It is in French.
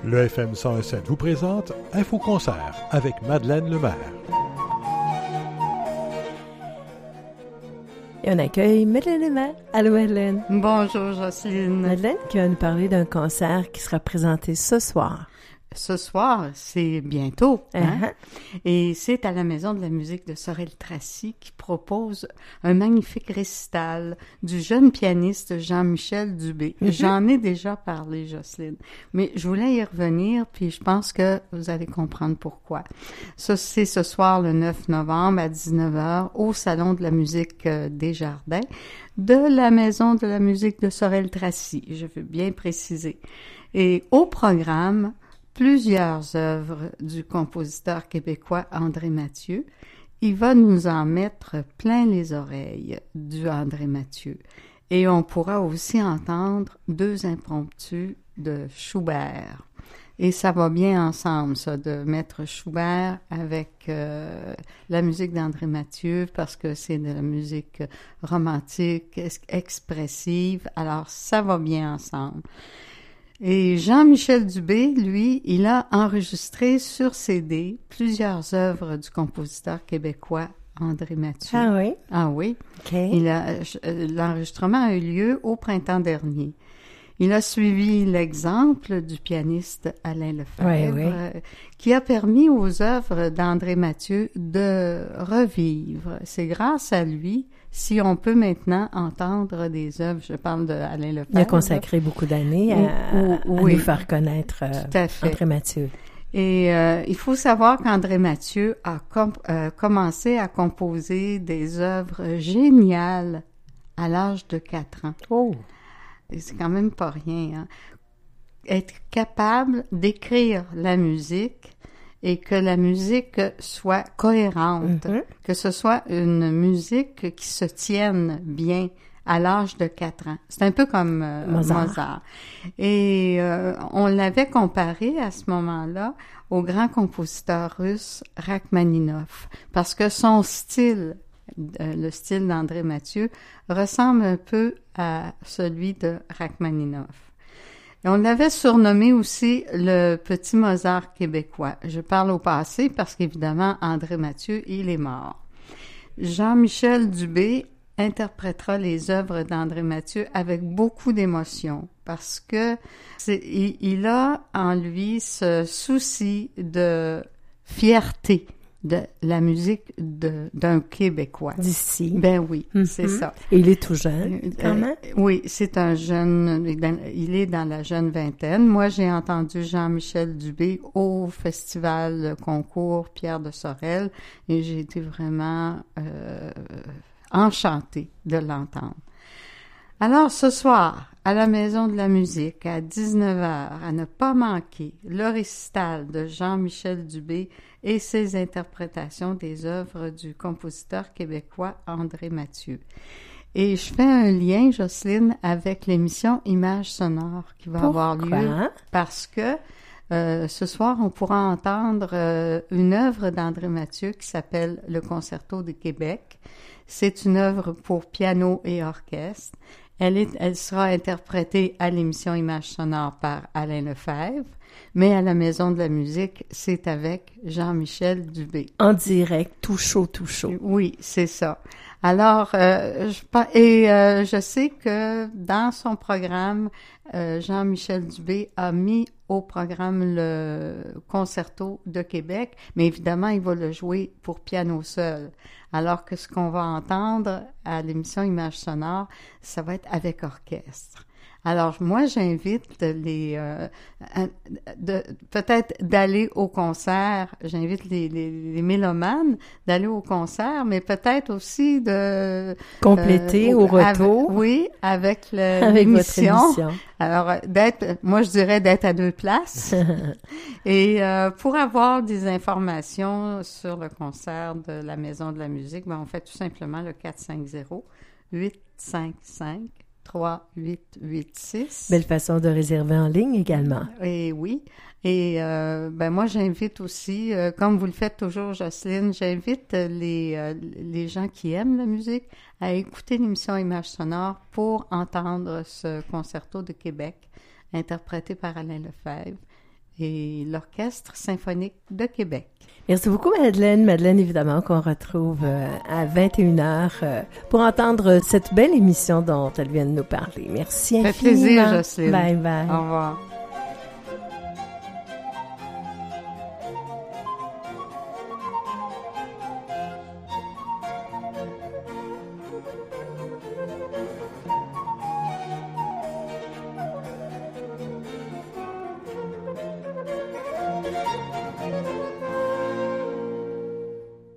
Le FM 101.7 vous présente Info-Concert avec Madeleine Lemaire. Et on accueille Madeleine Lemaire. Allô Madeleine. Bonjour Jocelyne. Madeleine qui va nous parler d'un concert qui sera présenté ce soir. Ce soir, c'est bientôt, hein? Uh-huh. Et c'est à la Maison de la musique de Sorel-Tracy qui propose un magnifique récital du jeune pianiste Jean-Michel Dubé. Mm-hmm. J'en ai déjà parlé, Jocelyne, mais je voulais y revenir, puis je pense que vous allez comprendre pourquoi. Ça, c'est ce soir, le 9 novembre, à 19h, au Salon de la musique des Jardins de la Maison de la musique de Sorel-Tracy, je veux bien préciser. Et au programme, plusieurs œuvres du compositeur québécois André Mathieu. Il va nous en mettre plein les oreilles du André Mathieu. Et on pourra aussi entendre deux impromptus de Schubert. Et ça va bien ensemble, ça, de mettre Schubert avec la musique d'André Mathieu, parce que c'est de la musique romantique, expressive. Alors, ça va bien ensemble. Et Jean-Michel Dubé, lui, il a enregistré sur CD plusieurs œuvres du compositeur québécois André Mathieu. Ah oui? Ah oui. OK. L'enregistrement a eu lieu au printemps dernier. Il a suivi l'exemple du pianiste Alain Lefebvre, qui a permis aux œuvres d'André Mathieu de revivre. C'est grâce à lui si on peut maintenant entendre des œuvres, je parle d'Alain Lefebvre. Il a consacré beaucoup d'années à nous faire connaître André Mathieu. Et il faut savoir qu'André Mathieu a commencé à composer des œuvres géniales à l'âge de 4 ans. Oh! Et c'est quand même pas rien, hein? Être capable d'écrire la musique et que la musique soit cohérente, que ce soit une musique qui se tienne bien à l'âge de 4 ans. C'est un peu comme Mozart. Et on l'avait comparé à ce moment-là au grand compositeur russe Rachmaninov, parce que son style, le style d'André Mathieu, ressemble un peu à celui de Rachmaninov. Et on l'avait surnommé aussi le petit Mozart québécois. Je parle au passé parce qu'évidemment, André Mathieu, il est mort. Jean-Michel Dubé interprétera les œuvres d'André Mathieu avec beaucoup d'émotion parce que il a en lui ce souci de fierté de la musique d'un Québécois. D'ici. Ben oui, c'est ça. Et il est tout jeune, quand même. Oui, c'est un jeune, il est dans la jeune vingtaine. Moi, j'ai entendu Jean-Michel Dubé au festival concours Pierre de Sorel et j'ai été vraiment enchantée de l'entendre. Alors, ce soir, à la Maison de la musique, à 19h, à ne pas manquer, le récital de Jean-Michel Dubé et ses interprétations des œuvres du compositeur québécois André Mathieu. Et je fais un lien, Jocelyne, avec l'émission Images sonores qui va avoir lieu parce que ce soir, on pourra entendre une œuvre d'André Mathieu qui s'appelle Le Concerto de Québec. C'est une œuvre pour piano et orchestre. Elle sera interprétée à l'émission Images sonores par Alain Lefebvre, mais à la Maison de la musique, c'est avec Jean-Michel Dubé. En direct, tout chaud, tout chaud. Oui, c'est ça. Alors, je sais que dans son programme, Jean-Michel Dubé a mis au programme le Concerto de Québec, mais évidemment, il va le jouer pour piano seul. Alors que ce qu'on va entendre à l'émission Images sonores, ça va être avec orchestre. Alors, moi, j'invite peut-être d'aller au concert. J'invite les mélomanes d'aller au concert, mais peut-être aussi de compléter au retour. Avec avec l'émission. Votre émission. Alors, moi, je dirais d'être à 2 places. Et pour avoir des informations sur le concert de la Maison de la musique, on fait tout simplement le 450-855. 3886. Belle façon de réserver en ligne également. Et oui. Et moi, j'invite aussi, comme vous le faites toujours, Jocelyne, j'invite les gens qui aiment la musique à écouter l'émission Images sonores pour entendre ce concerto de Québec interprété par Alain Lefebvre. et l'Orchestre symphonique de Québec. Merci beaucoup, Madeleine. Madeleine, évidemment, qu'on retrouve à 21h pour entendre cette belle émission dont elle vient de nous parler. Merci infiniment. Ça fait plaisir, Jocelyne. Bye bye. Au revoir.